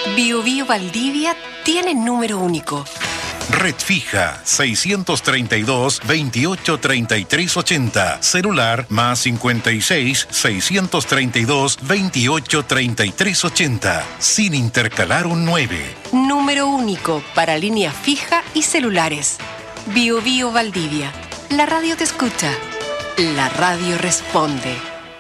Bio Bio Valdivia tiene número único. Red fija 632 28 33 80. Celular más 56 632 28 33 80. Sin intercalar un 9. Número único para línea fija y celulares. Bio Bio Valdivia. La radio te escucha. La radio responde.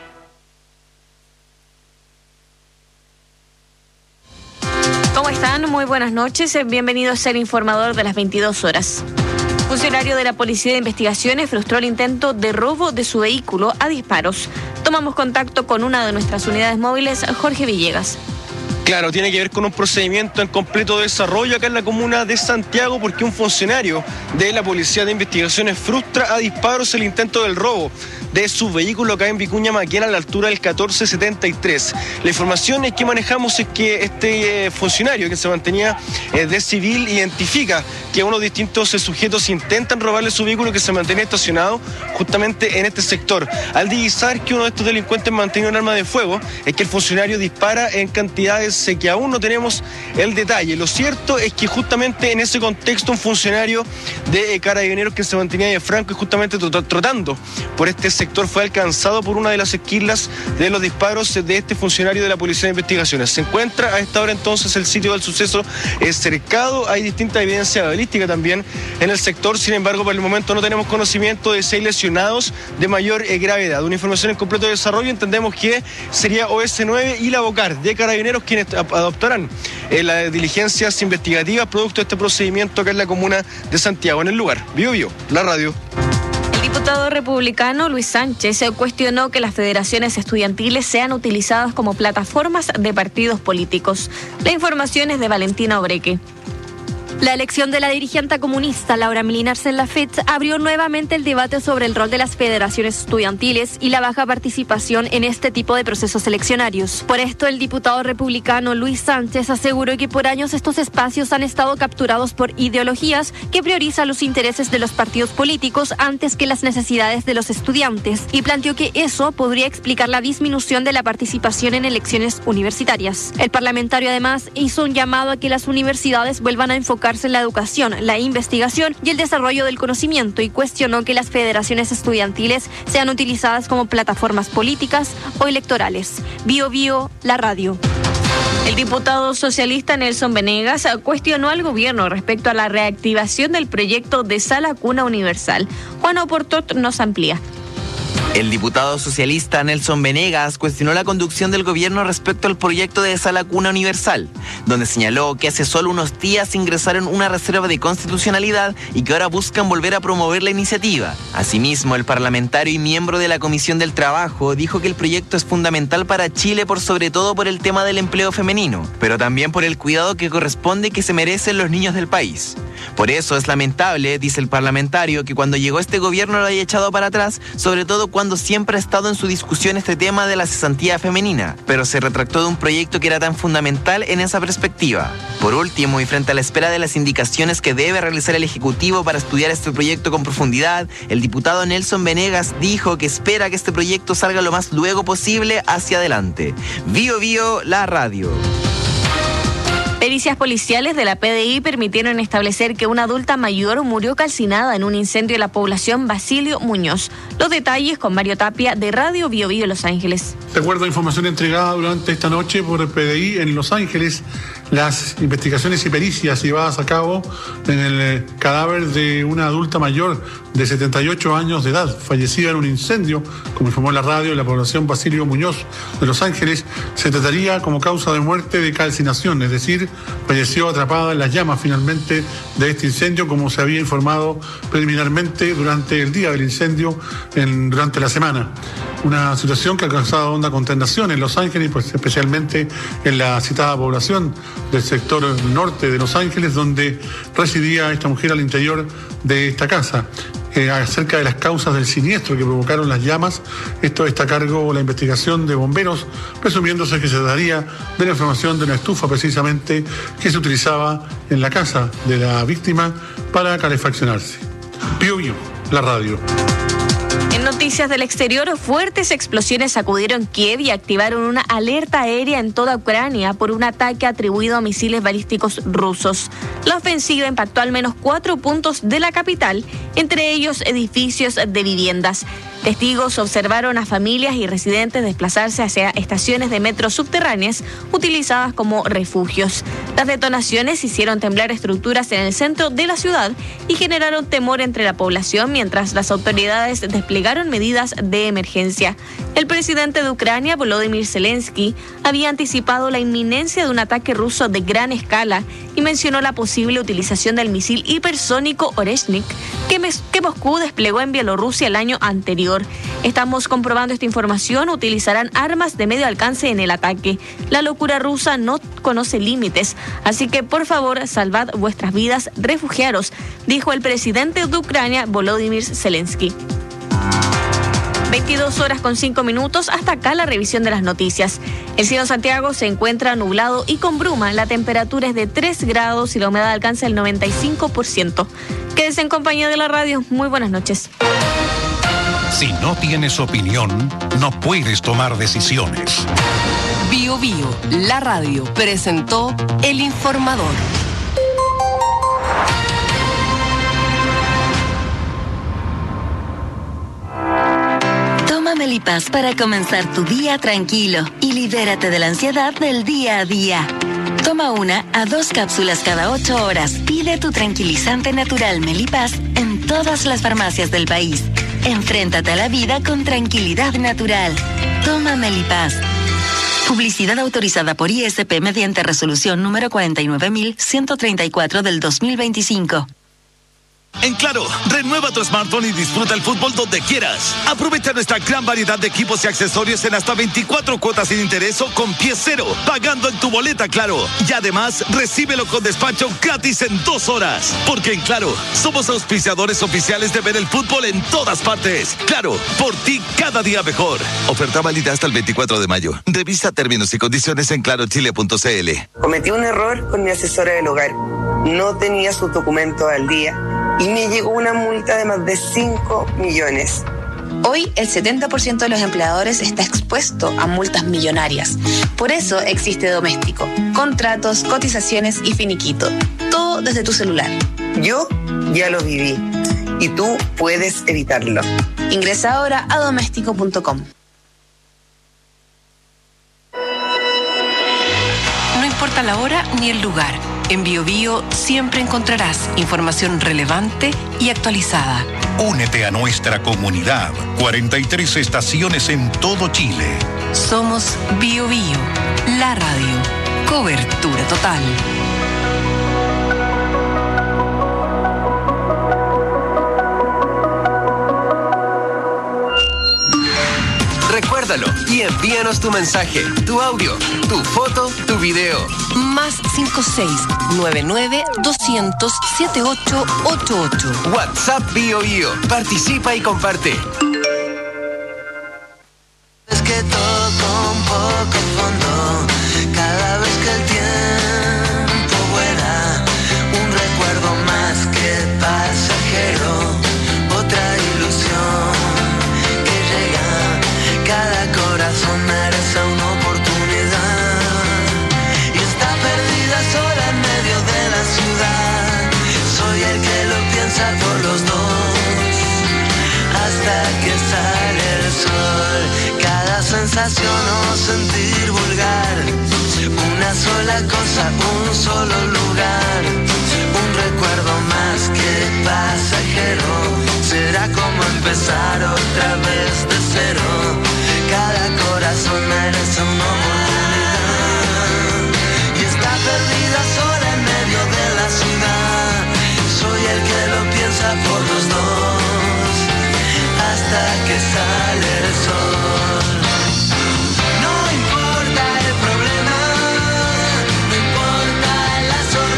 ¿Cómo están? Muy buenas noches. Bienvenidos al informador de las 22 horas. Funcionario de la Policía de Investigaciones frustró el intento de robo de su vehículo a disparos. Tomamos contacto con una de nuestras unidades móviles, Jorge Villegas. Claro, tiene que ver con un procedimiento en completo desarrollo acá en la comuna de Santiago, porque un funcionario de la Policía de Investigaciones frustra a disparos el intento del robo de su vehículo acá en Vicuña Maquena, a la altura del 1473. La información que manejamos es que este funcionario que se mantenía de civil identifica que unos distintos sujetos intentan robarle su vehículo que se mantenía estacionado justamente en este sector. Al divisar que uno de estos delincuentes mantenía un arma de fuego, es que el funcionario dispara en cantidades que aún no tenemos el detalle. Lo cierto es que justamente en ese contexto un funcionario de Carabineros que se mantenía de franco y justamente trotando por este sector fue alcanzado por una de las esquilas de los disparos de este funcionario de la Policía de Investigaciones. Se encuentra a esta hora entonces el sitio del suceso cercado. Hay distinta evidencia balística también en el sector. Sin embargo, por el momento no tenemos conocimiento de 6 lesionados de mayor gravedad. Una información en completo desarrollo. Entendemos que sería OS9 y la Bocar de Carabineros quienes adoptarán las diligencias investigativas producto de este procedimiento acá en la comuna de Santiago. En el lugar, Bio Bio, la radio. El diputado republicano Luis Sánchez cuestionó que las federaciones estudiantiles sean utilizadas como plataformas de partidos políticos. La información es de Valentina Obreque. La elección de la dirigente comunista Laura Milinars en la FET abrió nuevamente el debate sobre el rol de las federaciones estudiantiles y la baja participación en este tipo de procesos eleccionarios. Por esto, el diputado republicano Luis Sánchez aseguró que por años estos espacios han estado capturados por ideologías que priorizan los intereses de los partidos políticos antes que las necesidades de los estudiantes, y planteó que eso podría explicar la disminución de la participación en elecciones universitarias. El parlamentario además hizo un llamado a que las universidades vuelvan a enfocar en la educación, la investigación y el desarrollo del conocimiento, y cuestionó que las federaciones estudiantiles sean utilizadas como plataformas políticas o electorales. Bio Bio, la radio. El diputado socialista Nelson Venegas cuestionó al gobierno respecto a la reactivación del proyecto de Sala Cuna Universal. Juan Oportot nos amplía. El diputado socialista Nelson Venegas cuestionó la conducción del gobierno respecto al proyecto de Sala Cuna Universal, donde señaló que hace solo unos días ingresaron una reserva de constitucionalidad y que ahora buscan volver a promover la iniciativa. Asimismo, el parlamentario y miembro de la Comisión del Trabajo dijo que el proyecto es fundamental para Chile sobre todo por el tema del empleo femenino, pero también por el cuidado que corresponde y que se merecen los niños del país. Por eso es lamentable, dice el parlamentario, que cuando llegó este gobierno lo haya echado para atrás, sobre todo cuando siempre ha estado en su discusión este tema de la cesantía femenina, pero se retractó de un proyecto que era tan fundamental en esa perspectiva. Por último, y frente a la espera de las indicaciones que debe realizar el Ejecutivo para estudiar este proyecto con profundidad, el diputado Nelson Venegas dijo que espera que este proyecto salga lo más luego posible hacia adelante. Bio Bio, la radio. Pericias policiales de la PDI permitieron establecer que una adulta mayor murió calcinada en un incendio en la población Basilio Muñoz. Los detalles con Mario Tapia de Radio Bio Bio Los Ángeles. De acuerdo a información entregada durante esta noche por el PDI en Los Ángeles, las investigaciones y pericias llevadas a cabo en el cadáver de una adulta mayor de 78 años de edad, fallecida en un incendio, como informó la radio, en la población Basilio Muñoz de Los Ángeles, se trataría como causa de muerte de calcinación, es decir, falleció atrapada en las llamas finalmente de este incendio, como se había informado preliminarmente durante el día del incendio, durante la semana. Una situación que ha causado honda consternación en Los Ángeles, pues especialmente en la citada población del sector norte de Los Ángeles, donde residía esta mujer al interior de esta casa. Acerca de las causas del siniestro que provocaron las llamas, esto está a cargo la investigación de bomberos, presumiéndose que se trataría de la información de una estufa precisamente que se utilizaba en la casa de la víctima para calefaccionarse. Bio Bio, la radio. En Noticias del exterior, fuertes explosiones sacudieron Kiev y activaron una alerta aérea en toda Ucrania por un ataque atribuido a misiles balísticos rusos. La ofensiva impactó al menos 4 puntos de la capital, entre ellos edificios de viviendas. Testigos observaron a familias y residentes desplazarse hacia estaciones de metro subterráneas utilizadas como refugios. Las detonaciones hicieron temblar estructuras en el centro de la ciudad y generaron temor entre la población mientras las autoridades desplegaron medidas de emergencia. El presidente de Ucrania, Volodymyr Zelensky, había anticipado la inminencia de un ataque ruso de gran escala y mencionó la posible utilización del misil hipersónico Oreshnik que Moscú desplegó en Bielorrusia el año anterior. Estamos comprobando esta información. Utilizarán armas de medio alcance en el ataque. La locura rusa no conoce límites, así que por favor salvad vuestras vidas, refugiaros, dijo el presidente de Ucrania, Volodymyr Zelensky. 22:05. Hasta acá la revisión de las noticias. El cielo en Santiago se encuentra nublado y con bruma. La temperatura es de 3 grados y la humedad alcanza el 95%. Quédese en compañía de la radio. Muy buenas noches. Si no tienes opinión, no puedes tomar decisiones. Bio Bio, la radio, presentó El Informador. Toma Melipaz para comenzar tu día tranquilo y libérate de la ansiedad del día a día. Toma 1 a 2 cápsulas cada 8 horas. Pide tu tranquilizante natural Melipaz en todas las farmacias del país. Enfréntate a la vida con tranquilidad natural. Toma Melipaz. Publicidad autorizada por ISP mediante resolución número 49.134 del 2025. En Claro, renueva tu smartphone y disfruta el fútbol donde quieras. Aprovecha nuestra gran variedad de equipos y accesorios en hasta 24 cuotas sin interés o con pie cero, pagando en tu boleta Claro. Y además, recíbelo con despacho gratis en 2 horas. Porque en Claro, somos auspiciadores oficiales de ver el fútbol en todas partes. Claro, por ti cada día mejor. Oferta válida hasta el 24 de mayo. Revisa términos y condiciones en clarochile.cl. Cometí un error con mi asesora del hogar. No tenía sus documentos al día y me llegó una multa de más de 5 millones. Hoy el 70% de los empleadores está expuesto a multas millonarias. Por eso existe Doméstico. Contratos, cotizaciones y finiquito. Todo desde tu celular. Yo ya lo viví y tú puedes evitarlo. Ingresa ahora a doméstico.com. No importa la hora ni el lugar. En Bio Bio siempre encontrarás información relevante y actualizada. Únete a nuestra comunidad. 43 estaciones en todo Chile. Somos Bio Bio, la radio. Cobertura total. Recuérdalo y envíanos tu mensaje, tu audio, tu foto, tu video. Más 56-99-200-7888. WhatsApp Bio Bio. Participa y comparte. Es que toco un poco fondo cada vez que el tiempo vuela. Un recuerdo más que pasajero. Otra ilusión que llega. Cada corazón merece una oportunidad y está perdida sola en medio de la ciudad. Soy el que lo piensa por los dos hasta que sale el sol. Cada sensación o sentir vulgar, una sola cosa, un solo lugar. Un recuerdo más que pasajero. Será como empezar otra vez de cero. Cada corazón merece una oportunidad y está perdida sola en medio de la ciudad. Soy el que lo piensa por los dos hasta que sale el sol. No importa el problema, no importa la soledad.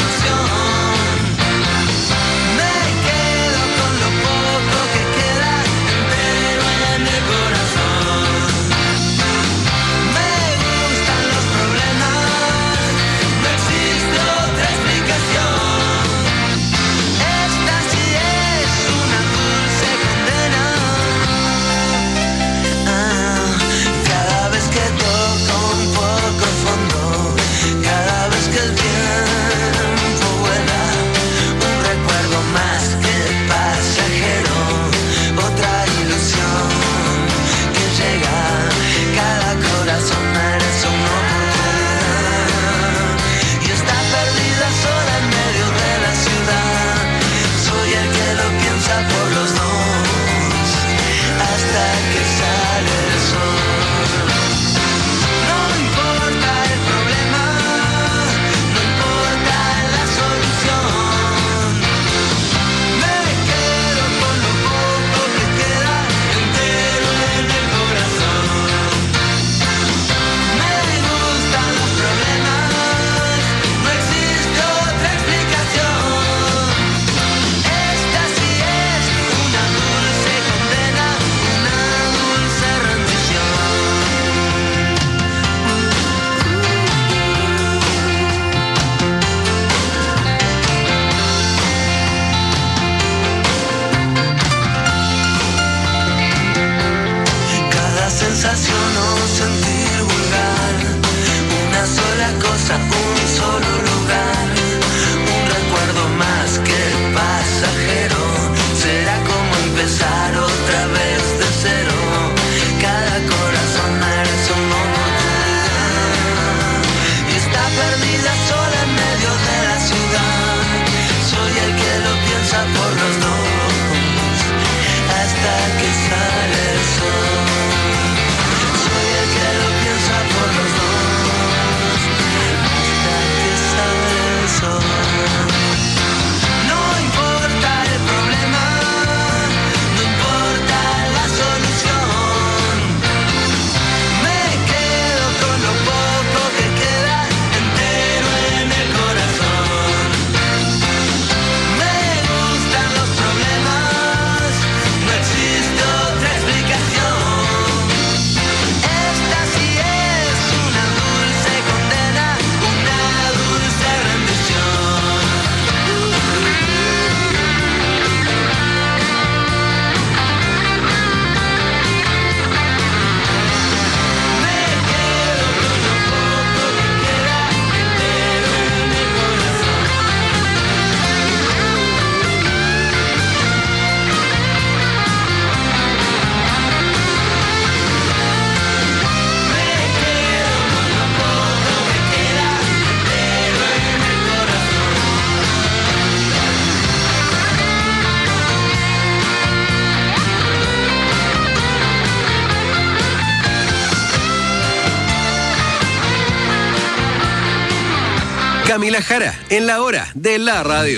Camila Jara, en la hora de la radio.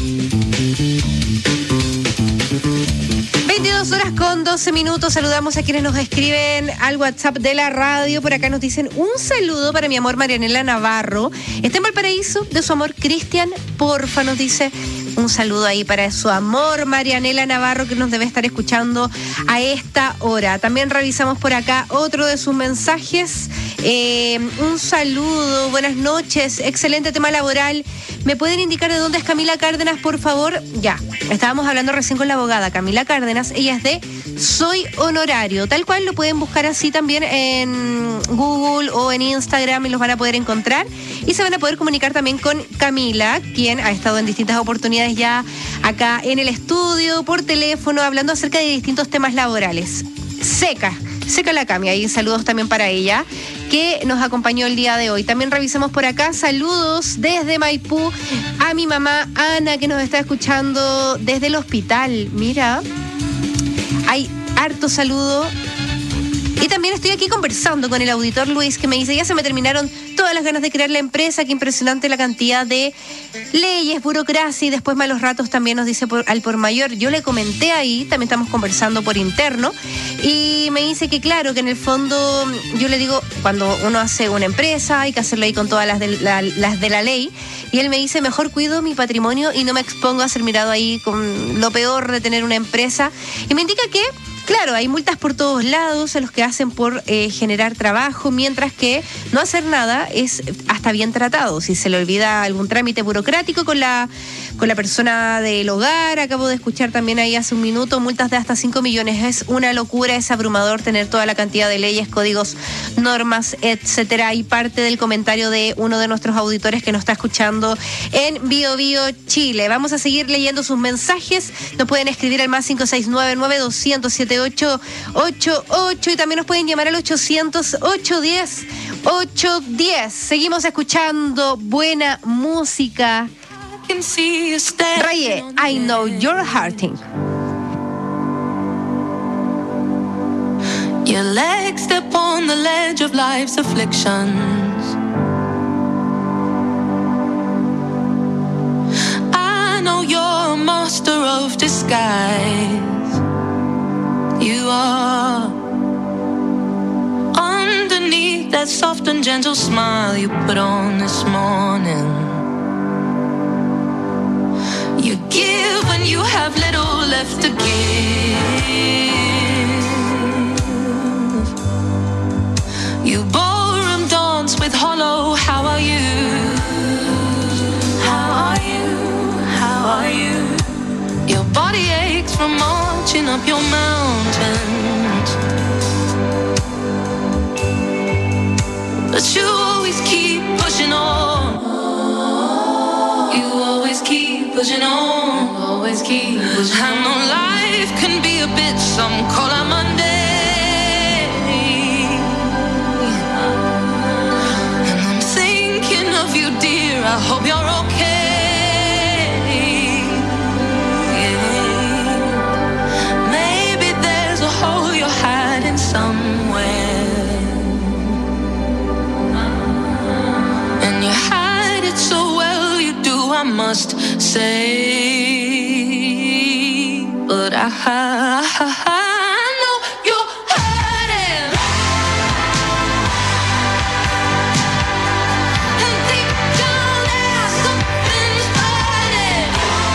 22:12. Saludamos a quienes nos escriben al WhatsApp de la radio. Por acá nos dicen un saludo para mi amor Marianela Navarro. Está en Valparaíso, de su amor Cristian, porfa, nos dice. Un saludo ahí para su amor Marianela Navarro, que nos debe estar escuchando a esta hora. También revisamos por acá otro de sus mensajes. Un saludo, buenas noches, excelente tema laboral. ¿Me pueden indicar de dónde es Camila Cárdenas, por favor? Ya, estábamos hablando recién con la abogada Camila Cárdenas. Ella es de Soy Honorario, tal cual lo pueden buscar así también en Google o en Instagram y los van a poder encontrar. Y se van a poder comunicar también con Camila, quien ha estado en distintas oportunidades ya acá en el estudio, por teléfono, hablando acerca de distintos temas laborales. Seca la Cami, ahí saludos también para ella, que nos acompañó el día de hoy. También revisamos por acá, saludos desde Maipú a mi mamá Ana, que nos está escuchando desde el hospital. Mira, hay harto saludo. Y también estoy aquí conversando con el auditor Luis, que me dice, ya se me terminaron todas las ganas de crear la empresa, qué impresionante la cantidad de leyes, burocracia y después malos ratos también, nos dice al por mayor. Yo le comenté ahí, también estamos conversando por interno, y me dice que claro, que en el fondo, yo le digo, cuando uno hace una empresa hay que hacerlo ahí con todas las de la ley, y él me dice, mejor cuido mi patrimonio y no me expongo a ser mirado ahí con lo peor de tener una empresa. Y me indica que claro, hay multas por todos lados a los que hacen por generar trabajo, mientras que no hacer nada es hasta bien tratado. Si se le olvida algún trámite burocrático con la persona del hogar, acabo de escuchar también ahí hace un minuto, multas de hasta 5 millones. Es una locura, es abrumador tener toda la cantidad de leyes, códigos, normas, etcétera. Y parte del comentario de uno de nuestros auditores que nos está escuchando en Bio Bio, Chile. Vamos a seguir leyendo sus mensajes. Nos pueden escribir al más 569-9207 888 y también nos pueden llamar al 800-810-810. Seguimos escuchando buena música. Raye, I Know You're Hurting. Your legs step on the ledge of life's afflictions. I know you're a master of disguise. You are underneath that soft and gentle smile you put on this morning. You give when you have little left to give. You ballroom dance with hollow, how are you? How are you? How are you? Your body aches from marching up your mountains, but you always keep pushing on. You always keep pushing on. Always keep pushing on. I know life can be a bitch, some call her Monday, and I'm thinking of you, dear. I hope you're okay. Somewhere, and you hide it so well, you do, I must say, but I know you're hurting, and deep down there's something's burning.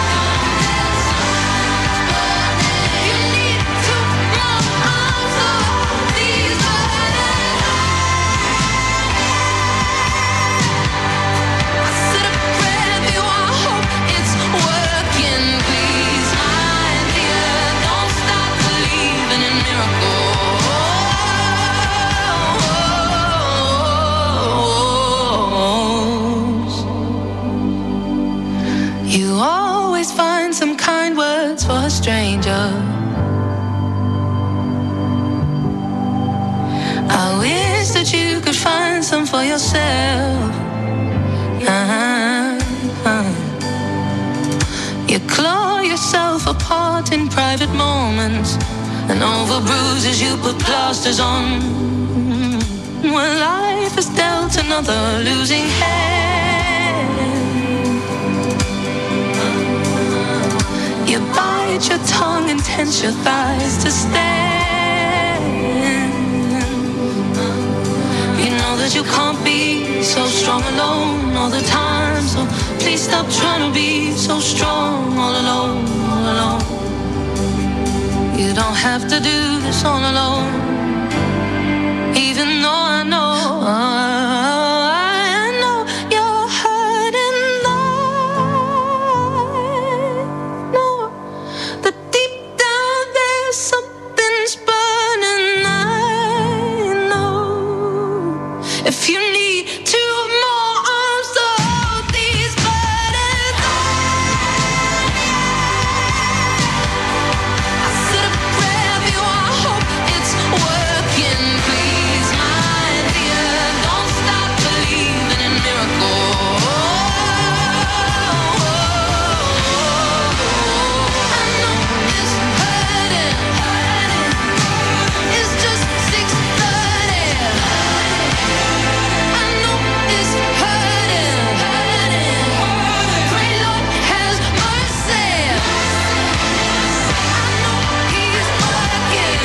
You need to know also. Some kind words for a stranger. I wish that you could find some for yourself. You claw yourself apart in private moments, and over bruises you put plasters on. When life has dealt another losing hand, tense your thighs to stand. You know that you can't be so strong alone all the time, so please stop trying to be so strong all alone, all alone. You don't have to do this all alone, even though I know you're hurting. I know that deep down there's something's burning. I know if you need two more arms to hold these burdens. I said a prayer for you, I hope it's working. Please, my dear, don't stop believing in miracles. I know it's hurting. It's just 6:30. I know it's hurting. Pray Lord has mercy. I know He's working.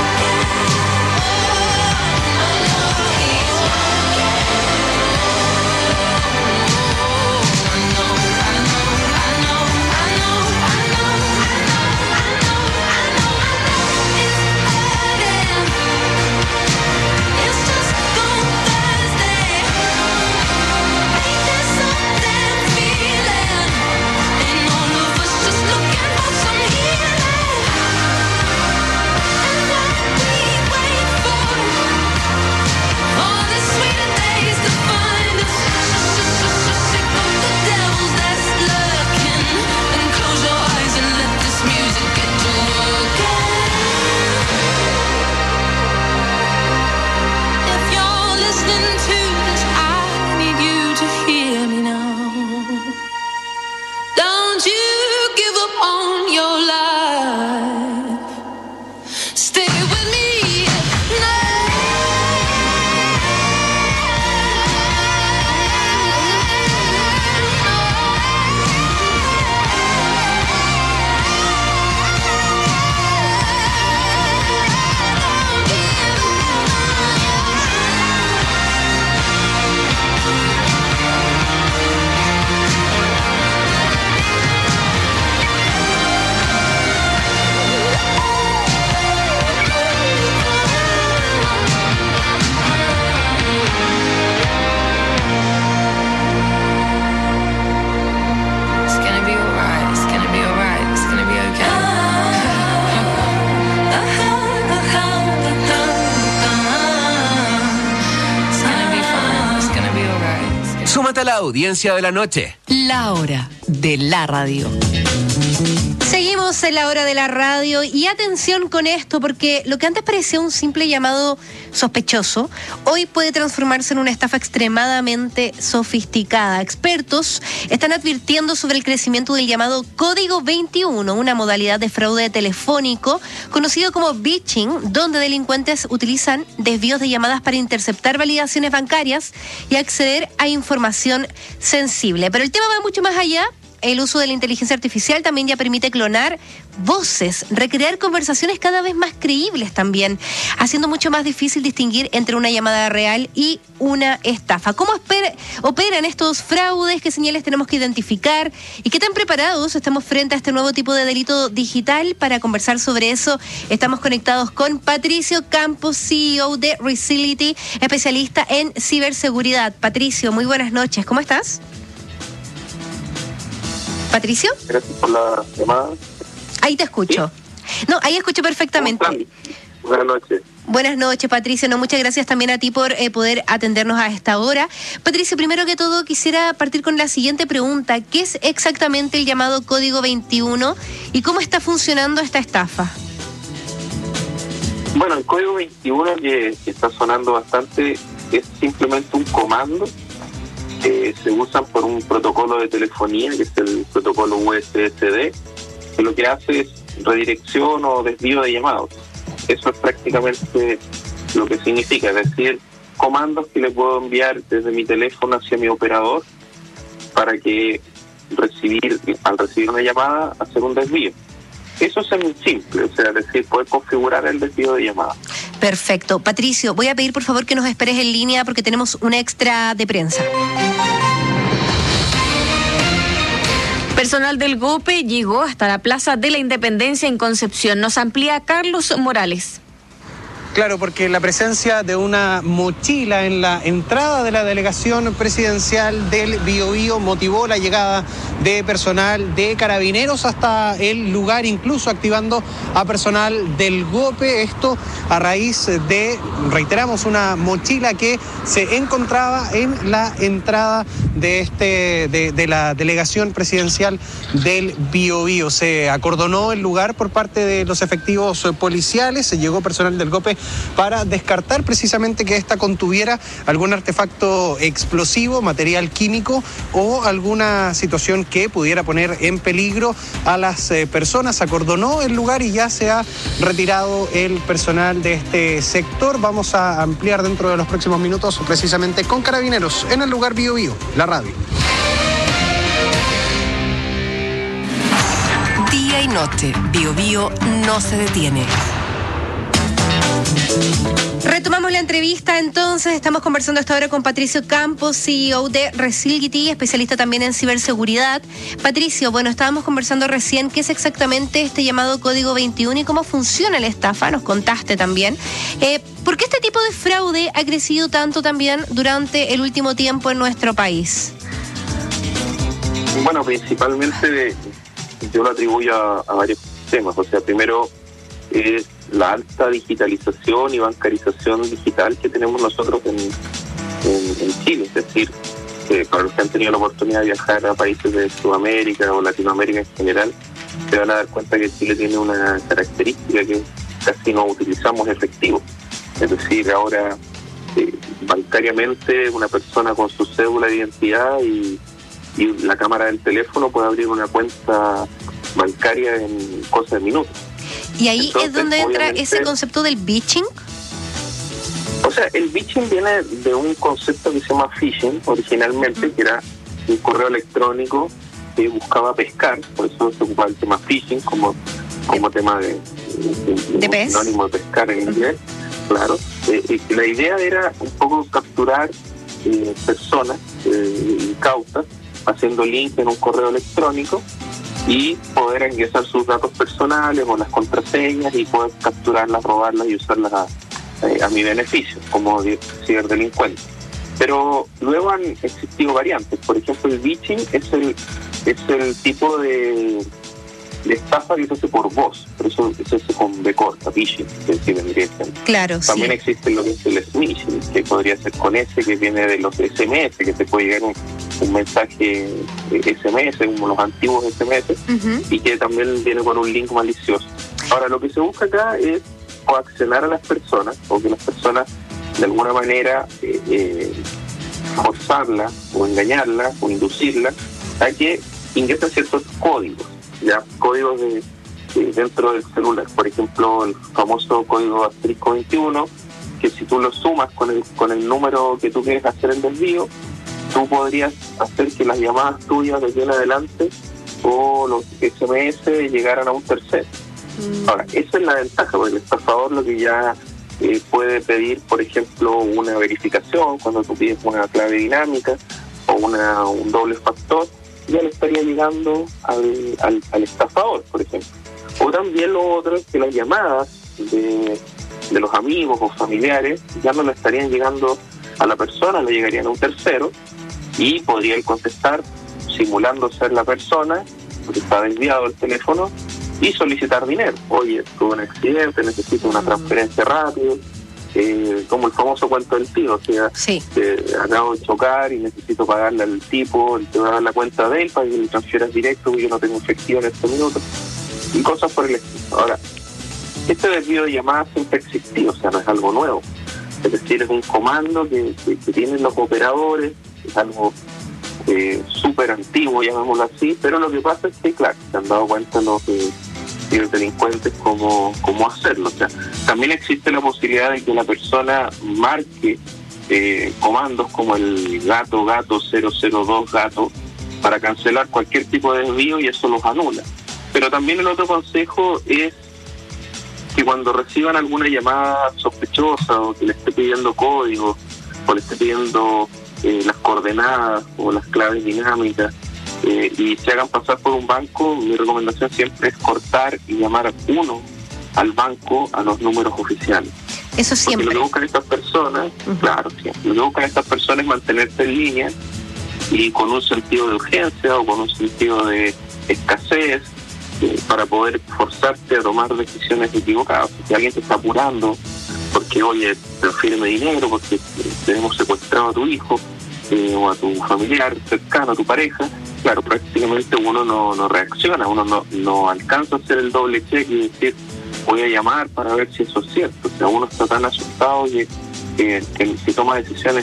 It's just gone Thursday. Ain't there something feeling? Ain't all of us just looking for some healing? And what we wait for the sweeter days to find us. Sick of the devils that's lurking. And close your eyes and let this music get to working. If you're listening to this, I need you to hear me now. Don't you give up on your life. Stay with me It's gonna be alright, it's gonna be alright, it's gonna be okay. It's gonna be fine, it's gonna be alright. Súmate a la audiencia de la noche. La hora de la radio. Seguimos en la hora de la radio y atención con esto, porque lo que antes parecía un simple llamado sospechoso, hoy puede transformarse en una estafa extremadamente sofisticada. Expertos están advirtiendo sobre el crecimiento del llamado Código 21, una modalidad de fraude telefónico conocido como phishing, donde delincuentes utilizan desvíos de llamadas para interceptar validaciones bancarias y acceder a información sensible. Pero el tema va mucho más allá. El uso de la inteligencia artificial también ya permite clonar voces, recrear conversaciones cada vez más creíbles también, haciendo mucho más difícil distinguir entre una llamada real y una estafa. ¿Cómo operan estos fraudes? ¿Qué señales tenemos que identificar? ¿Y qué tan preparados estamos frente a este nuevo tipo de delito digital? Para conversar sobre eso, estamos conectados con Patricio Campos, CEO de Resility, especialista en ciberseguridad. Patricio, muy buenas noches. ¿Cómo estás? ¿Patricio? Gracias por la llamada. Ahí te escucho. ¿Sí? No, ahí escucho perfectamente. Buenas noches. Buenas noches, Patricio. No, muchas gracias también a ti por poder atendernos a esta hora. Patricio, primero que todo quisiera partir con la siguiente pregunta. ¿Qué es exactamente el llamado Código 21 y cómo está funcionando esta estafa? Bueno, el Código 21 que está sonando bastante es simplemente un comando que se usan por un protocolo de telefonía, que es el protocolo USSD, que lo que hace es redirección o desvío de llamados. Eso es prácticamente lo que significa, es decir, comandos que le puedo enviar desde mi teléfono hacia mi operador para que al recibir una llamada, hacer un desvío. Eso es muy simple, o sea, es decir, poder configurar el desvío de llamada. Perfecto. Patricio, voy a pedir por favor que nos esperes en línea porque tenemos un extra de prensa. Personal del GOPE llegó hasta la Plaza de la Independencia en Concepción. Nos amplía Carlos Morales. Claro, porque la presencia de una mochila en la entrada de la delegación presidencial del Biobío motivó la llegada de personal de Carabineros hasta el lugar, incluso activando a personal del GOPE. Esto a raíz de, reiteramos, una mochila que se encontraba en la entrada de la delegación presidencial del Biobío. Se acordonó el lugar por parte de los efectivos policiales, se llegó personal del GOPE para descartar precisamente que esta contuviera algún artefacto explosivo, material químico o alguna situación que pudiera poner en peligro a las personas. Acordonó el lugar y ya se ha retirado el personal de este sector. Vamos a ampliar dentro de los próximos minutos precisamente con Carabineros en el lugar Biobío, la radio. Día y noche, Biobío no se detiene. Retomamos la entrevista, entonces estamos conversando hasta ahora con Patricio Campos, CEO de Resility, especialista también en ciberseguridad. Patricio, bueno, estábamos conversando recién qué es exactamente este llamado Código 21 y cómo funciona la estafa, nos contaste también. ¿Por qué este tipo de fraude ha crecido tanto también durante el último tiempo en nuestro país? Bueno, principalmente yo lo atribuyo a varios temas. O sea, primero es la alta digitalización y bancarización digital que tenemos nosotros en Chile. Es decir, para los que han tenido la oportunidad de viajar a países de Sudamérica o Latinoamérica en general, se van a dar cuenta que Chile tiene una característica que casi no utilizamos efectivo. Es decir, ahora bancariamente una persona con su cédula de identidad y la cámara del teléfono puede abrir una cuenta bancaria en cosa de minutos. ¿Y ahí entonces, es donde entra ese concepto del phishing? O sea, el phishing viene de un concepto que se llama phishing originalmente, que era un correo electrónico que buscaba pescar, por eso se ocupaba el tema phishing como tema de sinónimo de pescar en inglés, claro. La idea era un poco capturar personas incautas haciendo link en un correo electrónico y poder ingresar sus datos personales o las contraseñas y poder capturarlas, robarlas y usarlas a mi beneficio como ciberdelincuente. Pero luego han existido variantes. Por ejemplo, el phishing es el tipo de estafa que se hace por voz, por eso se hace con B corta, phishing, que vendría siendo. Claro, también existe lo que es el smishing, que podría ser con S, que viene de los SMS, que te puede llegar un mensaje SMS, como los antiguos SMS, y que también viene con un link malicioso. Ahora, lo que se busca acá es coaccionar a las personas, o que las personas de alguna manera forzarla o engañarla o inducirla a que ingresen ciertos códigos, ya códigos dentro del celular. Por ejemplo, el famoso código asterisco 21, que si tú lo sumas con el número que tú quieres hacer el desvío, tú podrías hacer que las llamadas tuyas de aquí en adelante o los SMS llegaran a un tercero. Ahora, esa es la ventaja, porque el estafador lo que ya puede pedir, por ejemplo, una verificación cuando tú pides una clave dinámica o un doble factor, ya le estaría llegando al estafador, por ejemplo. O también lo otro es que las llamadas de los amigos o familiares ya no le estarían llegando a la persona, le llegarían a un tercero y podría él contestar simulando ser la persona, porque está desviado el teléfono, y solicitar dinero. Oye, tuve un accidente, necesito una transferencia rápida, como el famoso cuento del tío, o sea, acabo de chocar y necesito pagarle al tipo, te va a dar la cuenta de él para que le transfieras directo, porque yo no tengo efectivo en este minuto, y cosas por el estilo. Ahora, este desvío de llamadas siempre existió, o sea, no es algo nuevo. Es decir, es un comando que tienen los operadores, es algo súper antiguo, llamémoslo así, pero lo que pasa es que, claro, se han dado cuenta los ciberdelincuentes cómo hacerlo. O sea, también existe la posibilidad de que la persona marque comandos como el gato 002 gato para cancelar cualquier tipo de desvío y eso los anula. Pero también el otro consejo es que cuando reciban alguna llamada sospechosa o que le esté pidiendo código o le esté pidiendo las coordenadas o las claves dinámicas y se hagan pasar por un banco, mi recomendación siempre es cortar y llamar al banco a los números oficiales. Eso siempre. Porque lo que buscan estas personas, claro, siempre, lo que buscan estas personas es mantenerse en línea y con un sentido de urgencia o con un sentido de escasez para poder forzarte a tomar decisiones equivocadas. Si alguien te está apurando porque, oye, transfíreme dinero, porque tenemos secuestrado a tu hijo o a tu familiar cercano, a tu pareja, claro, prácticamente uno no reacciona, uno no alcanza a hacer el doble check y decir, voy a llamar para ver si eso es cierto. O sea, uno está tan asustado que toma decisiones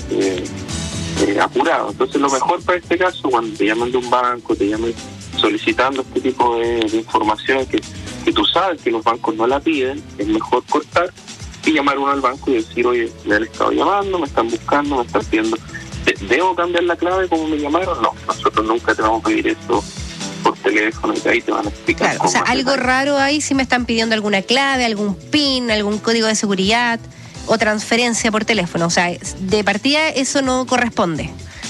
apurado. Entonces, lo mejor para este caso, cuando te llaman de un banco, te llaman solicitando este tipo de información que tú sabes que los bancos no la piden, es mejor cortar y llamar uno al banco y decir, oye, me han estado llamando, me están buscando, me están pidiendo, ¿debo cambiar la clave como me llamaron? No, nosotros nunca te vamos a pedir eso por teléfono y ahí te van a explicar. Claro, o sea, algo raro ahí si me están pidiendo alguna clave, algún PIN, algún código de seguridad o transferencia por teléfono. O sea, de partida eso no corresponde.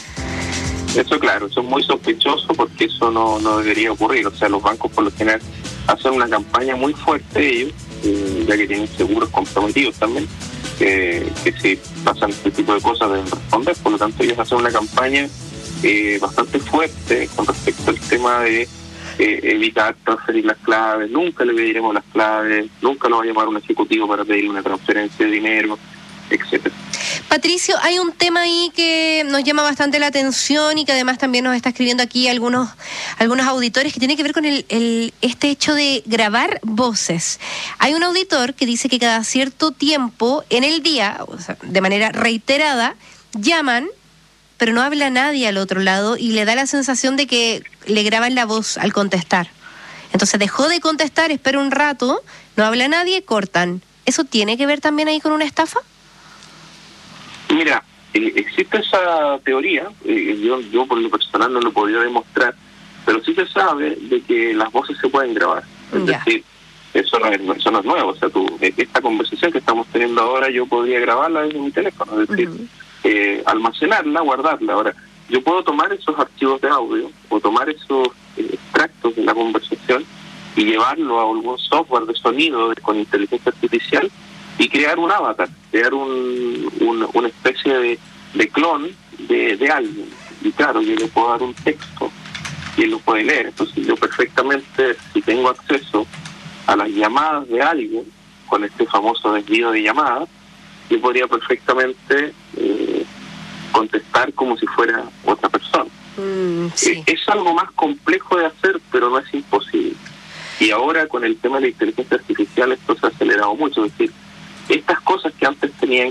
Eso, claro, eso es muy sospechoso porque eso no debería ocurrir. O sea, los bancos por lo general hacen una campaña muy fuerte ellos, ya que tienen seguros comprometidos también, que si pasan este tipo de cosas deben responder. Por lo tanto, ellos hacen una campaña bastante fuerte con respecto al tema de evitar transferir las claves. Nunca le pediremos las claves, nunca lo va a llamar un ejecutivo para pedir una transferencia de dinero, etcétera. Patricio, hay un tema ahí que nos llama bastante la atención y que además también nos está escribiendo aquí algunos auditores, que tiene que ver con este hecho de grabar voces. Hay un auditor que dice que cada cierto tiempo en el día, o sea, de manera reiterada, llaman, pero no habla nadie al otro lado y le da la sensación de que le graban la voz al contestar. Entonces dejó de contestar, espera un rato, no habla nadie, cortan. ¿Eso tiene que ver también ahí con una estafa? Mira, existe esa teoría, yo por lo personal no lo podría demostrar, pero sí se sabe de que las voces se pueden grabar. Es decir, eso no es nuevo. O sea, esta conversación que estamos teniendo ahora, yo podría grabarla desde mi teléfono, es decir, almacenarla, guardarla. Ahora, yo puedo tomar esos archivos de audio o tomar esos extractos de la conversación y llevarlo a algún software de sonido con inteligencia artificial y crear un avatar, crear una especie de clon de alguien. Y claro, yo le puedo dar un texto y él lo puede leer. Entonces yo perfectamente, si tengo acceso a las llamadas de alguien, con este famoso desvío de llamadas, yo podría perfectamente contestar como si fuera otra persona. Sí. Es algo más complejo de hacer, pero no es imposible. Y ahora con el tema de la inteligencia artificial esto se ha acelerado mucho. Es decir, estas cosas que antes tenían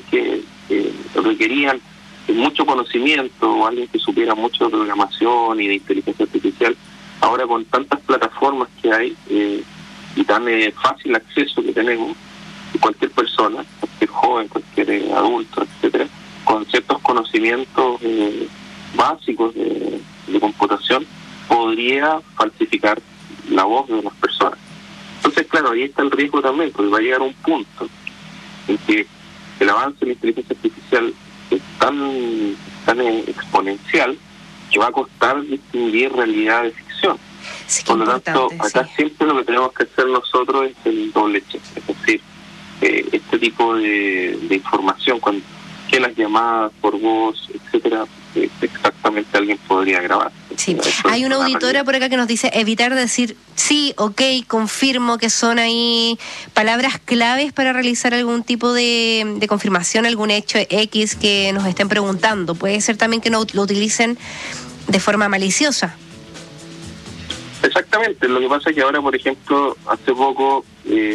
requerían mucho conocimiento o alguien que supiera mucho de programación y de inteligencia artificial, ahora con tantas plataformas que hay y tan fácil acceso que tenemos, cualquier persona, cualquier joven, cualquier adulto, etcétera, con ciertos conocimientos básicos de computación, podría falsificar la voz de las personas. Entonces, claro, ahí está el riesgo también, porque va a llegar un punto en que el avance de la inteligencia artificial es tan exponencial que va a costar distinguir realidad de ficción. Sí, por lo tanto, acá siempre lo que tenemos que hacer nosotros es el doble check, es decir, este tipo de información, que las llamadas por voz, etcétera, exactamente alguien podría grabar. Sí. Hay una auditora por acá que nos dice evitar decir sí, ok, confirmo, que son ahí palabras claves para realizar algún tipo de confirmación, algún hecho X que nos estén preguntando. Puede ser también que no lo utilicen de forma maliciosa. Exactamente. Lo que pasa es que ahora, por ejemplo, hace poco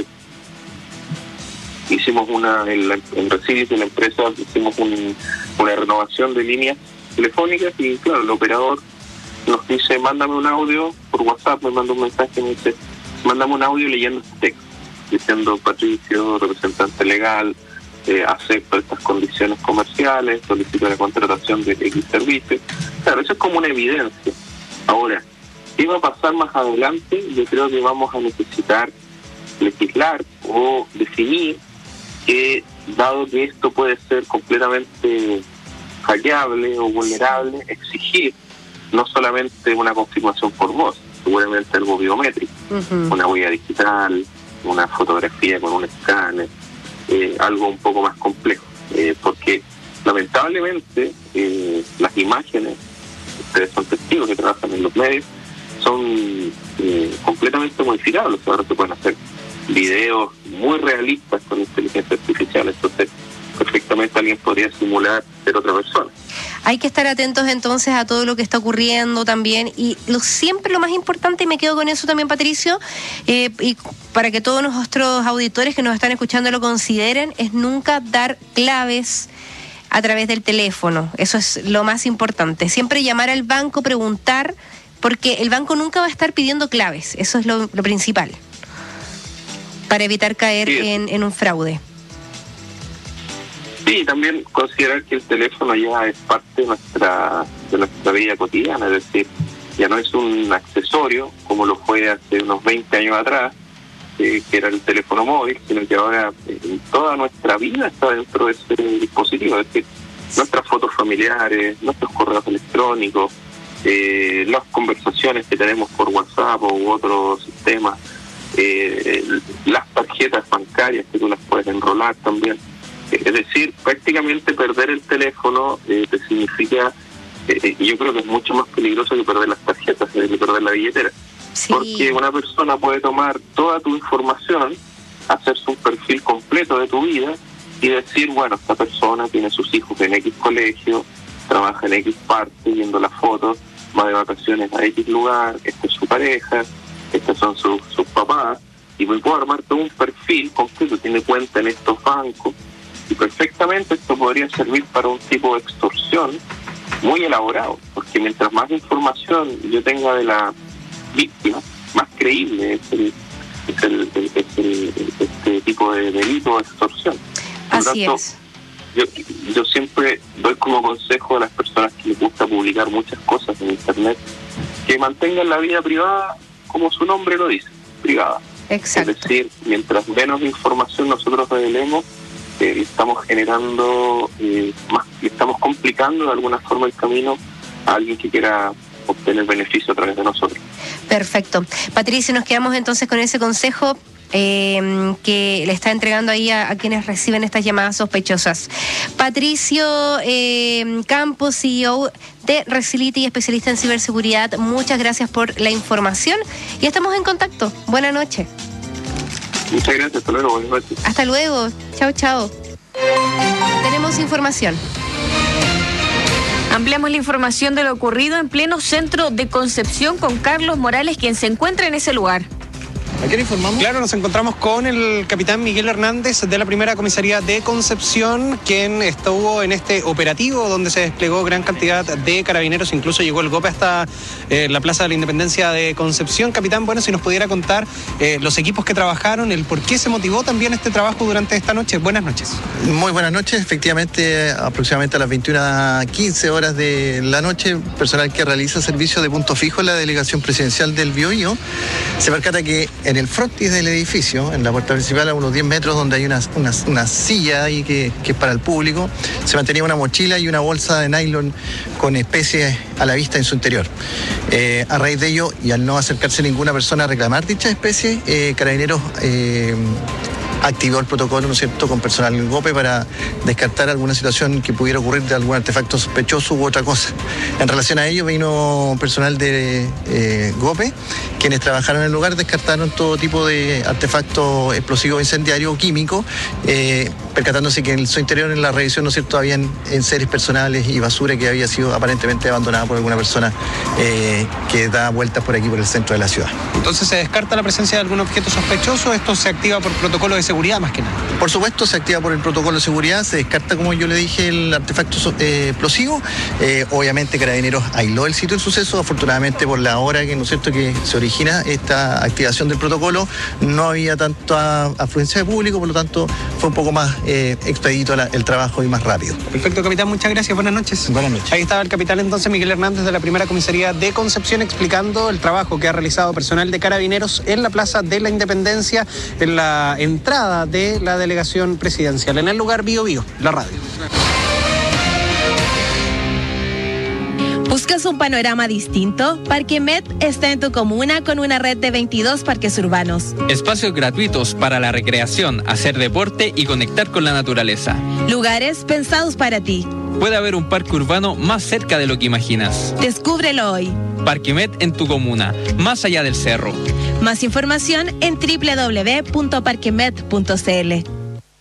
hicimos en Resilis, en la empresa, hicimos una renovación de líneas telefónicas y claro, el operador nos dice, mándame un audio por WhatsApp, me manda un mensaje y me dice, mándame un audio leyendo este texto, diciendo Patricio, representante legal, acepto estas condiciones comerciales, solicito la contratación de X servicios. Claro, eso es como una evidencia. Ahora, ¿Qué va a pasar más adelante? Yo creo que vamos a necesitar legislar o definir que, dado que esto puede ser completamente hackeable o vulnerable, exigir no solamente una confirmación por voz, seguramente algo biométrico, una huella digital, una fotografía con un escáner, algo un poco más complejo, porque lamentablemente las imágenes, ustedes son testigos que trabajan en los medios, son completamente modificables. Ahora se pueden hacer videos muy realistas con inteligencia artificial, entonces perfectamente alguien podría simular ser otra persona. Hay que estar atentos entonces a todo lo que está ocurriendo también, y siempre lo más importante, y me quedo con eso también, Patricio, y para que todos nuestros auditores que nos están escuchando lo consideren, es nunca dar claves a través del teléfono. Eso es lo más importante. Siempre llamar al banco, preguntar, porque el banco nunca va a estar pidiendo claves. Eso es lo principal, para evitar caer en un fraude. Sí, también considerar que el teléfono ya es parte de nuestra vida cotidiana, es decir, ya no es un accesorio como lo fue hace unos 20 años atrás, que era el teléfono móvil, sino que ahora toda nuestra vida está dentro de ese dispositivo, es decir, nuestras fotos familiares, nuestros correos electrónicos, las conversaciones que tenemos por WhatsApp u otros sistemas, las tarjetas bancarias que tú las puedes enrolar también. Es decir, prácticamente perder el teléfono te significa, yo creo que es mucho más peligroso que perder las tarjetas, que perder la billetera. Sí. Porque una persona puede tomar toda tu información, hacerse un perfil completo de tu vida y decir, bueno, esta persona tiene sus hijos en X colegio, trabaja en X parte, viendo las fotos, va de vacaciones a X lugar, esta es su pareja, estos son sus papás, y me puedo armar todo un perfil completo, tiene cuenta en estos bancos. Y perfectamente esto podría servir para un tipo de extorsión muy elaborado, porque mientras más información yo tenga de la víctima, más creíble es este tipo de delito o extorsión. Por Así tanto, es. Yo siempre doy como consejo a las personas que les gusta publicar muchas cosas en internet, que mantengan la vida privada como su nombre lo dice, privada. Exacto. Es decir, mientras menos información nosotros revelemos, estamos generando más, estamos complicando de alguna forma el camino a alguien que quiera obtener beneficio a través de nosotros. Perfecto. Patricio, nos quedamos entonces con ese consejo que le está entregando ahí a quienes reciben estas llamadas sospechosas. Patricio Campos, CEO de Recility y especialista en ciberseguridad, muchas gracias por la información y estamos en contacto. Buenas noches. Muchas gracias, hasta luego, buenas noches. Hasta luego, chao, chao. Tenemos información. Ampliamos la información de lo ocurrido en pleno centro de Concepción con Carlos Morales, quien se encuentra en ese lugar. ¿A quién informamos? Claro, nos encontramos con el capitán Miguel Hernández de la primera comisaría de Concepción, quien estuvo en este operativo donde se desplegó gran cantidad de carabineros, incluso llegó el GOPE hasta la Plaza de la Independencia de Concepción. Capitán, bueno, si nos pudiera contar los equipos que trabajaron, el por qué se motivó también este trabajo durante esta noche. Buenas noches. Muy buenas noches, efectivamente, aproximadamente a las 21:15 horas de la noche, personal que realiza servicio de punto fijo en la delegación presidencial del Biobío se percata que en el frontis del edificio, en la puerta principal, a unos 10 metros, donde hay una silla ahí que es para el público, se mantenía una mochila y una bolsa de nylon con especies a la vista en su interior. A raíz de ello, y al no acercarse ninguna persona a reclamar dicha especie, Carabineros activó el protocolo, ¿no es cierto?, con personal del GOPE para descartar alguna situación que pudiera ocurrir de algún artefacto sospechoso u otra cosa. En relación a ello vino personal de GOPE, quienes trabajaron en el lugar, descartaron todo tipo de artefacto explosivo, incendiario o químico, percatándose que en su interior, en la revisión, ¿no es cierto?, habían enseres personales y basura que había sido aparentemente abandonada por alguna persona que da vueltas por aquí, por el centro de la ciudad. Entonces se descarta la presencia de algún objeto sospechoso. Esto se activa por protocolo de seguridad más que nada. Por supuesto, se activa por el protocolo de seguridad, se descarta, como yo le dije, el artefacto explosivo. Obviamente Carabineros aisló el sitio del suceso, afortunadamente por la hora que, ¿no es cierto?, que se originó origina esta activación del protocolo, no había tanta afluencia de público, por lo tanto fue un poco más expedito el trabajo y más rápido. Perfecto, capitán, muchas gracias, buenas noches. Buenas noches. Ahí estaba el capitán entonces Miguel Hernández de la primera comisaría de Concepción explicando el trabajo que ha realizado personal de Carabineros en la Plaza de la Independencia, en la entrada de la delegación presidencial, en el lugar Bío Bío, la radio. ¿Buscas un panorama distinto? Parquemet está en tu comuna con una red de 22 parques urbanos. Espacios gratuitos para la recreación, hacer deporte y conectar con la naturaleza. Lugares pensados para ti. Puede haber un parque urbano más cerca de lo que imaginas. Descúbrelo hoy. Parquemet en tu comuna, más allá del cerro. Más información en www.parquemet.cl.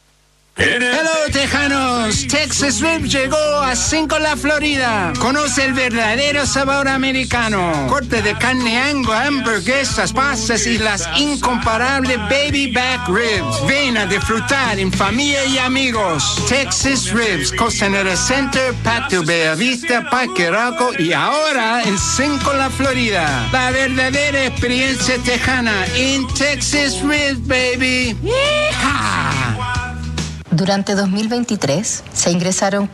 Hello, tejanos. Texas Ribs llegó a 5 La Florida. Conoce el verdadero sabor americano. Corte de carne Angus, hamburguesas, pastas y las incomparables baby back ribs. Ven a disfrutar en familia y amigos. Texas Ribs, Costanera Center, Patio Bellavista, Parque Arauco y ahora en 5 La Florida. La verdadera experiencia tejana en Texas Ribs, baby. ¡Yeehaw! Durante 2023 se ingresaron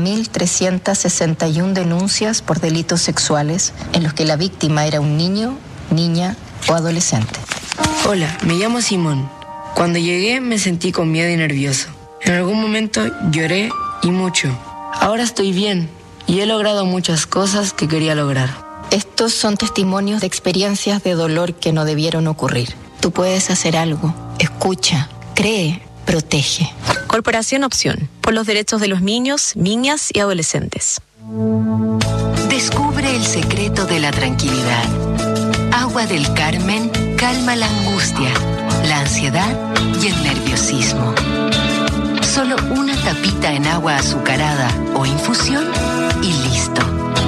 40.361 denuncias por delitos sexuales en los que la víctima era un niño, niña o adolescente. Hola, me llamo Simón. Cuando llegué me sentí con miedo y nervioso. En algún momento lloré y mucho. Ahora estoy bien y he logrado muchas cosas que quería lograr. Estos son testimonios de experiencias de dolor que no debieron ocurrir. Tú puedes hacer algo. Escucha, cree, protege. Corporación Opción, por los derechos de los niños, niñas y adolescentes. Descubre el secreto de la tranquilidad. Agua del Carmen calma la angustia, la ansiedad y el nerviosismo. Solo una tapita en agua azucarada o infusión y listo.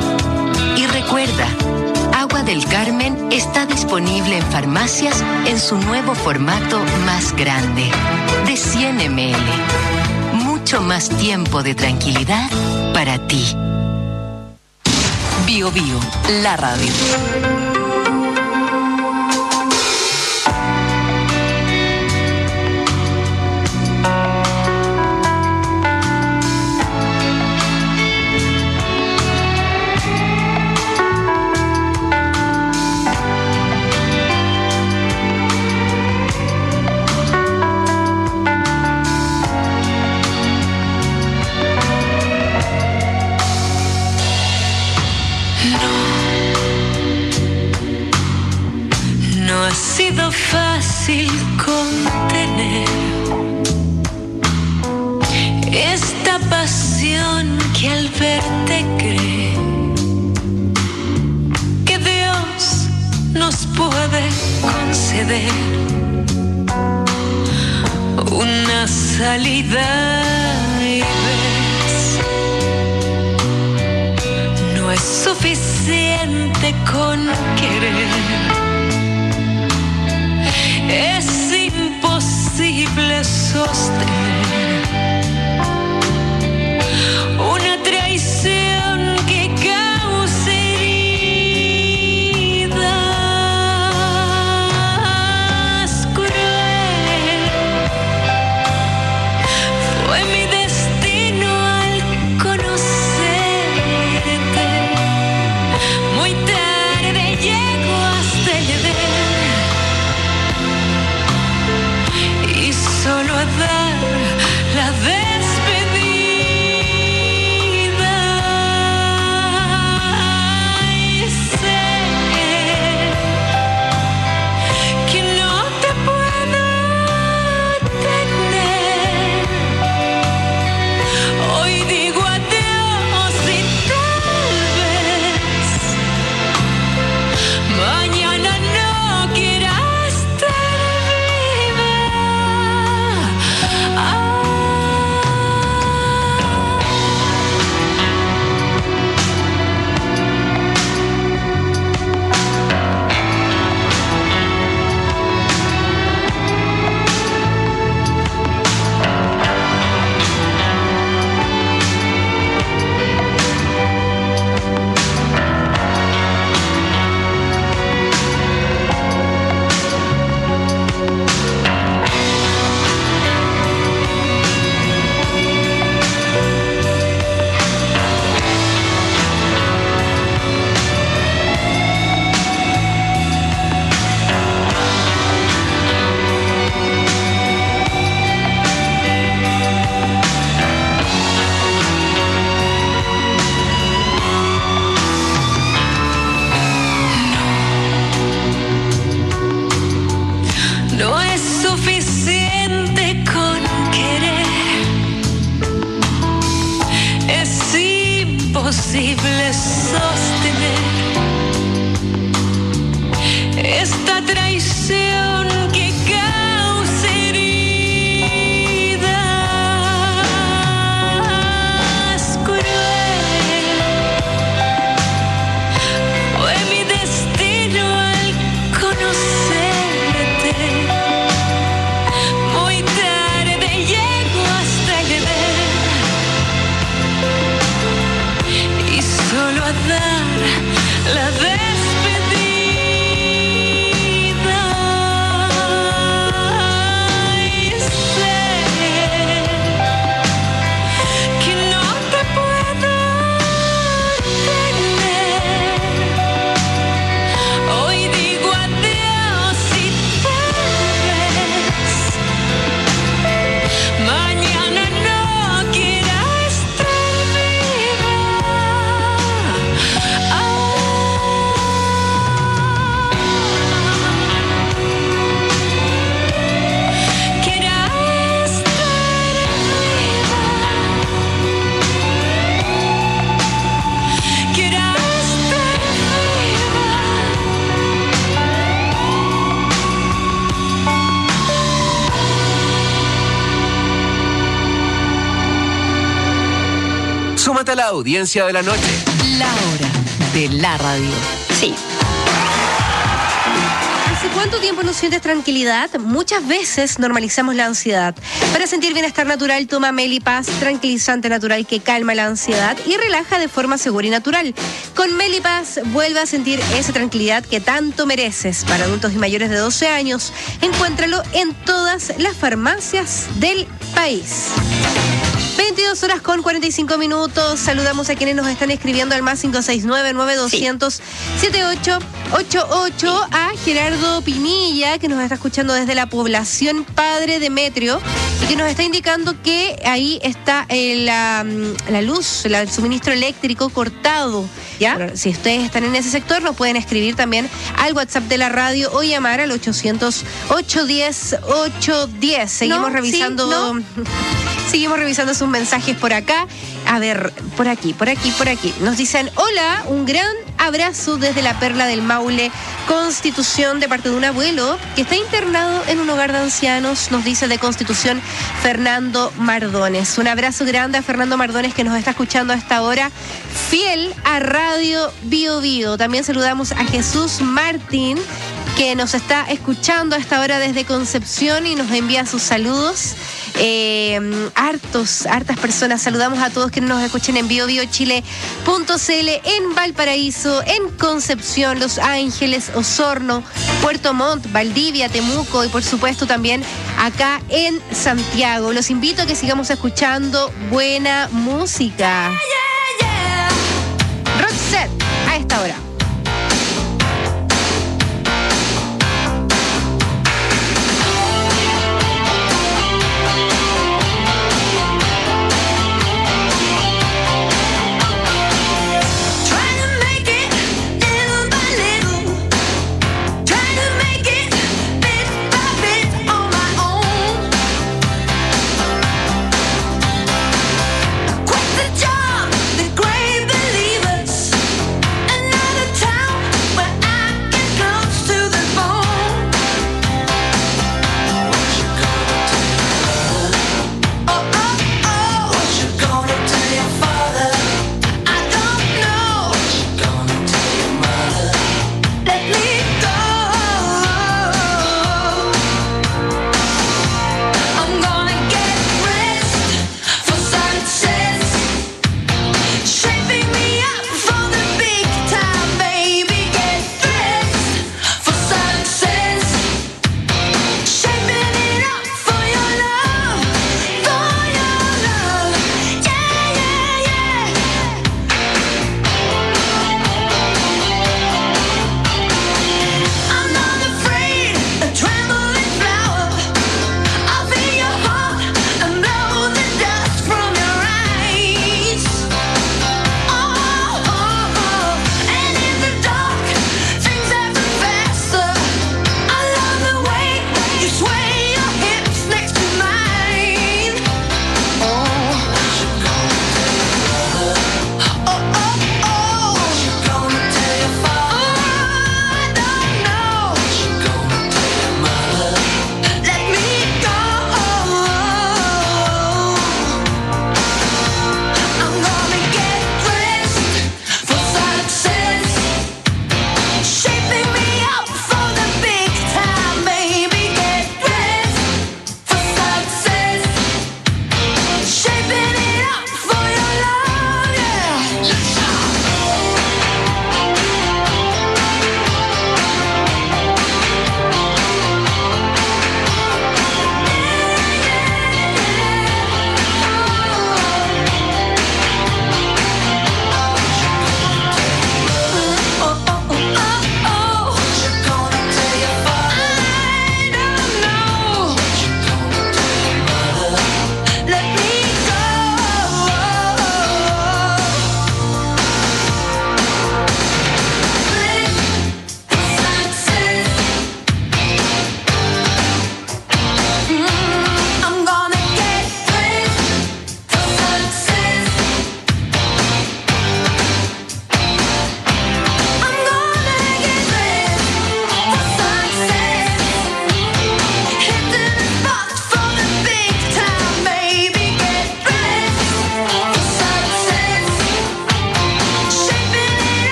Y recuerda, Agua del Carmen está disponible en farmacias en su nuevo formato más grande, de 100 ml. Mucho más tiempo de tranquilidad para ti. Bío Bío, la radio. No ha sido fácil contener esta pasión que al verte cree que Dios nos puede conceder una salida y ves, no es suficiente con querer. Es imposible sostener una traición que cause heridas. Cruel fue mi destino al conocerte. Muy tarde llego hasta el Edén. Solo a dar imposible sostener esta traición que causa heridas cruel. Fue mi destino al conocerte. Muy tarde llego hasta el Edén y solo a dar la despedida. Y sé que no te puedo tener. Hoy digo adiós y tal vez mañana no quiera estar viva. Quiera estar viva. Quiera estar Súmate a la audiencia de la noche. La hora de la radio. Sí. ¿Hace cuánto tiempo no sientes tranquilidad? Muchas veces normalizamos la ansiedad. Para sentir bienestar natural, toma Melipaz, tranquilizante natural que calma la ansiedad y relaja de forma segura y natural. Con Melipaz, vuelve a sentir esa tranquilidad que tanto mereces. Para adultos y mayores de 12 años, encuéntralo en todas las farmacias del país. 22 horas con 45 minutos. Saludamos a quienes nos están escribiendo al más 569-9200-7888. A Gerardo Pinilla, que nos está escuchando desde la población Padre Demetrio y que nos está indicando que ahí está la luz, el suministro eléctrico cortado. ¿Ya? Pero si ustedes están en ese sector, nos pueden escribir también al WhatsApp de la radio o llamar al 800-810-810. Seguimos revisando. Sí, no. Seguimos revisando sus mensajes por acá. A ver, por aquí. Nos dicen, hola, un gran abrazo desde la Perla del Maule, Constitución, de parte de un abuelo que está internado en un hogar de ancianos, nos dice de Constitución Fernando Mardones. Un abrazo grande a Fernando Mardones, que nos está escuchando a esta hora, fiel a Radio Bio Bio. También saludamos a Jesús Martín, que nos está escuchando a esta hora desde Concepción y nos envía sus saludos. Hartas personas. Saludamos a todos quienes nos escuchen en biobiochile.cl, en Valparaíso, en Concepción, Los Ángeles, Osorno, Puerto Montt, Valdivia, Temuco y por supuesto también acá en Santiago. Los invito a que sigamos escuchando buena música. Roxette a esta hora. Quit the job.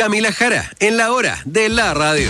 Camila Jara, en la hora de la radio.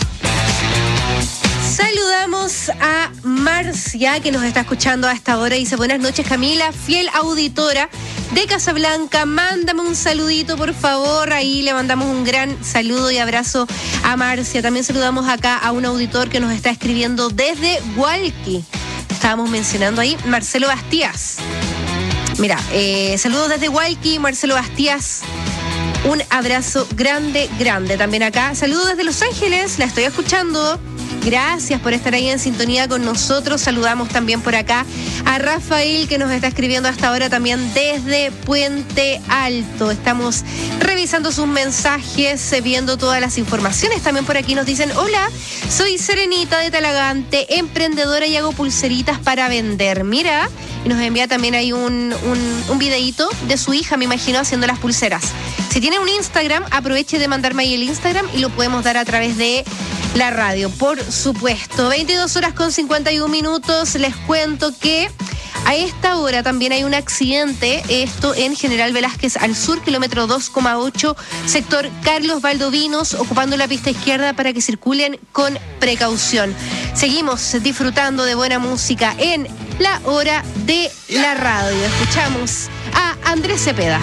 Saludamos a Marcia, que nos está escuchando a esta hora. Dice, buenas noches, Camila, fiel auditora de Casablanca. Mándame un saludito, por favor. Ahí le mandamos un gran saludo y abrazo a Marcia. También saludamos acá a un auditor que nos está escribiendo desde Hualqui. Estábamos mencionando ahí, Marcelo Bastías. Mira, saludos desde Hualqui, Marcelo Bastías. Un abrazo grande, grande también acá. Saludos desde Los Ángeles, la estoy escuchando. Gracias por estar ahí en sintonía con nosotros. Saludamos también por acá a Rafael, que nos está escribiendo hasta ahora también desde Puente Alto. Estamos revisando sus mensajes, viendo todas las informaciones. También por aquí nos dicen, hola, soy Serenita de Talagante, emprendedora y hago pulseritas para vender. Mira, y nos envía también ahí un videíto de su hija, me imagino, haciendo las pulseras. Si tiene un Instagram, aproveche de mandarme ahí el Instagram y lo podemos dar a través de la radio, por supuesto. 22:51. Les cuento que a esta hora también hay un accidente, esto en General Velázquez al sur, kilómetro 2,8, sector Carlos Valdovinos, ocupando la pista izquierda para que circulen con precaución. Seguimos disfrutando de buena música en la hora de la radio. Escuchamos a Andrés Cepeda.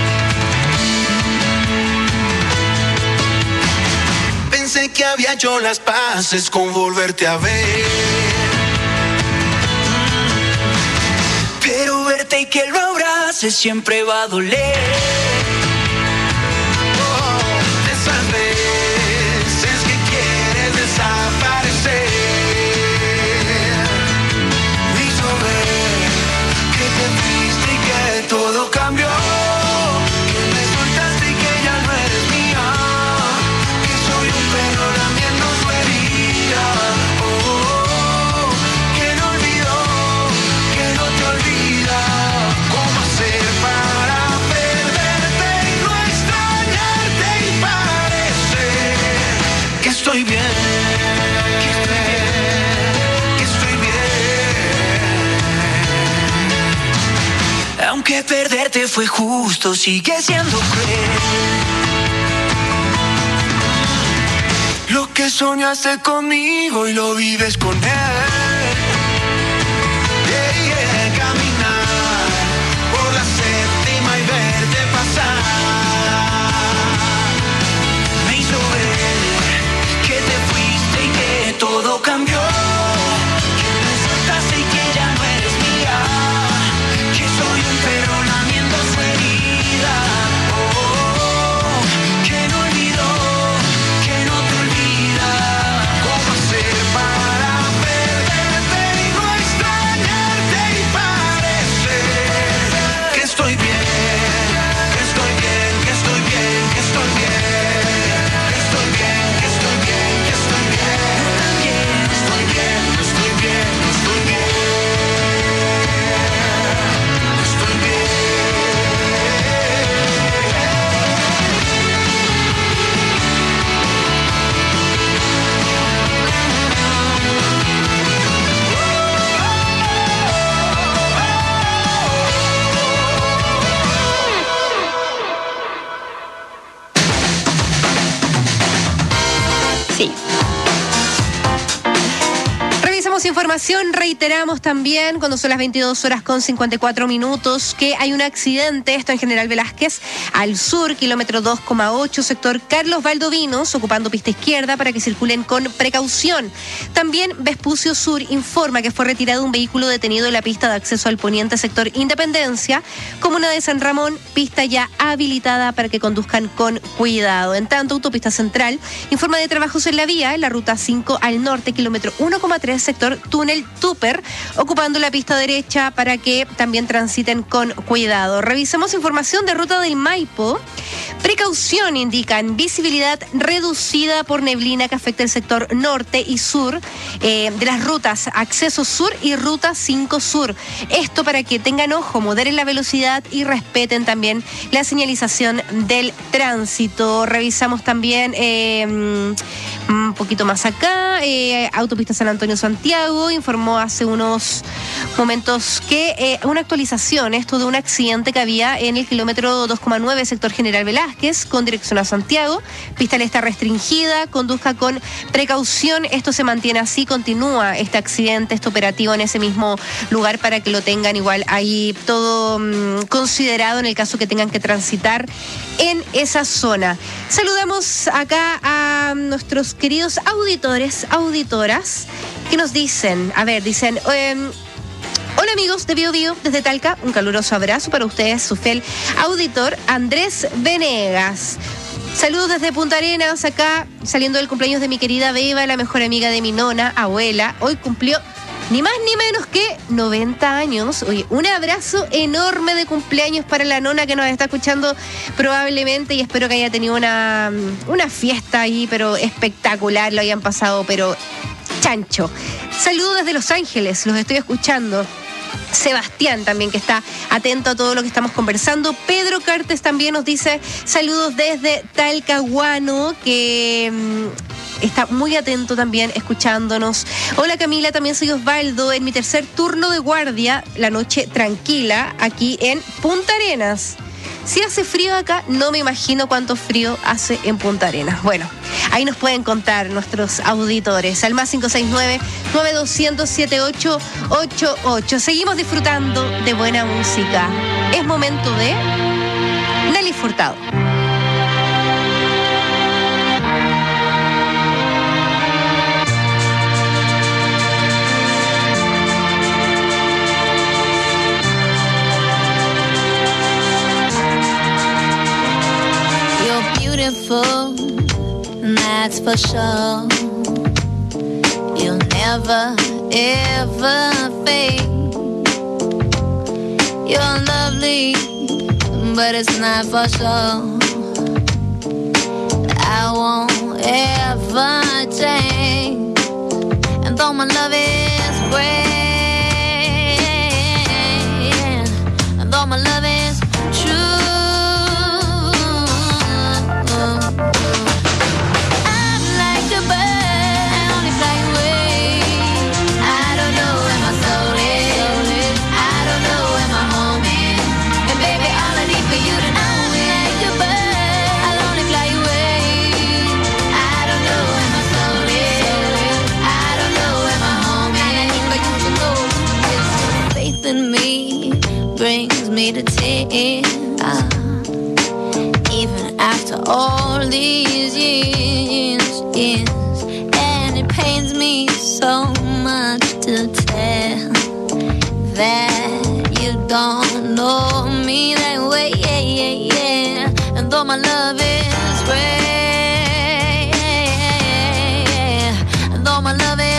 Pensé que había hecho las paces con volverte a ver, pero verte y que lo abraces siempre va a doler. De esas veces que quieres desaparecer, me hizo ver que te fuiste y que todo cambió. Estoy bien, que estoy bien. Aunque perderte fue justo, sigue siendo cruel. Lo que soñaste conmigo y lo vives con él. Caminar por la séptima y verte pasar me hizo ver todo cambió, que me soltaste y que ya no eres mía, que soy un perro lamiendo su herida, que no olvidó, que no te olvida, cómo hacer para perderte y no extrañarte y parecer que estoy bien, que estoy bien, que estoy bien, que estoy bien. Sí. Revisamos información, reiteramos también cuando son las 22:54 que hay un accidente, esto en General Velázquez al sur, kilómetro 2,8, sector Carlos Valdovinos, ocupando pista izquierda para que circulen con precaución. También Vespucio Sur informa que fue retirado un vehículo detenido en la pista de acceso al poniente, sector Independencia, comuna de San Ramón, pista ya habilitada para que conduzcan con cuidado. En tanto, Autopista Central informa de trabajos en la vía, en la ruta 5 al norte, kilómetro 1,3, sector Túnel Tupper, ocupando la pista derecha para que también transiten con cuidado. Revisamos información de ruta del Maipo. Precaución, indican, visibilidad reducida por neblina que afecta el sector norte y sur de las rutas Acceso Sur y Ruta 5 Sur. Esto para que tengan ojo, moderen la velocidad y respeten también la señalización del tránsito. Revisamos también Un poquito más acá, Autopista San Antonio-Santiago informó hace unos momentos que una actualización, esto de un accidente que había en el kilómetro 2,9 sector General Velázquez con dirección a Santiago. Pista le está restringida, conduzca con precaución. Esto se mantiene así, continúa este accidente, este operativo en ese mismo lugar para que lo tengan igual ahí todo considerado en el caso que tengan que transitar en esa zona. Saludamos acá a nuestros queridos auditores, auditoras, que nos dicen, hola amigos de Bio Bio desde Talca, un caluroso abrazo para ustedes, su fiel auditor Andrés Venegas. Saludos desde Punta Arenas, acá saliendo del cumpleaños de mi querida Beba, la mejor amiga de mi nona, abuela. Hoy cumplió ni más ni menos que 90 años. Oye, un abrazo enorme de cumpleaños para la nona que nos está escuchando probablemente, y espero que haya tenido una fiesta ahí, pero espectacular, lo hayan pasado, pero chancho. Saludos desde Los Ángeles, los estoy escuchando. Sebastián también, que está atento a todo lo que estamos conversando. Pedro Cartes también nos dice saludos desde Talcahuano, que está muy atento también escuchándonos. Hola Camila, también soy Osvaldo, en mi tercer turno de guardia, la noche tranquila, aquí en Punta Arenas. Si hace frío acá, no me imagino cuánto frío hace en Punta Arenas. Bueno, ahí nos pueden contar nuestros auditores. Al más 569-9200-7888. Seguimos disfrutando de buena música. Es momento de Nelly Furtado. Beautiful, that's for sure. You'll never, ever fade. You're lovely, but it's not for sure. I won't ever change. And though my love is great, and though my love is true, brings me to tears, even after all these years, and it pains me so much to tell that you don't know me that way, and though my love is great, and though my love is